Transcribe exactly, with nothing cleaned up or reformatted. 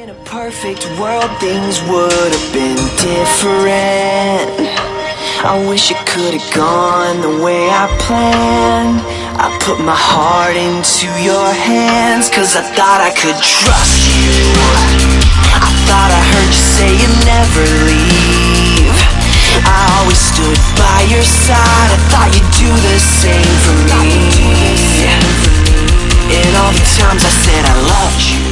In a perfect world, things would have been different. I wish it could have gone the way I planned. I put my heart into your hands, cause I thought I could trust you. I thought I heard you say you'd never leave. I always stood by your side. I thought you'd do the same for me. And all the times I said I loved you,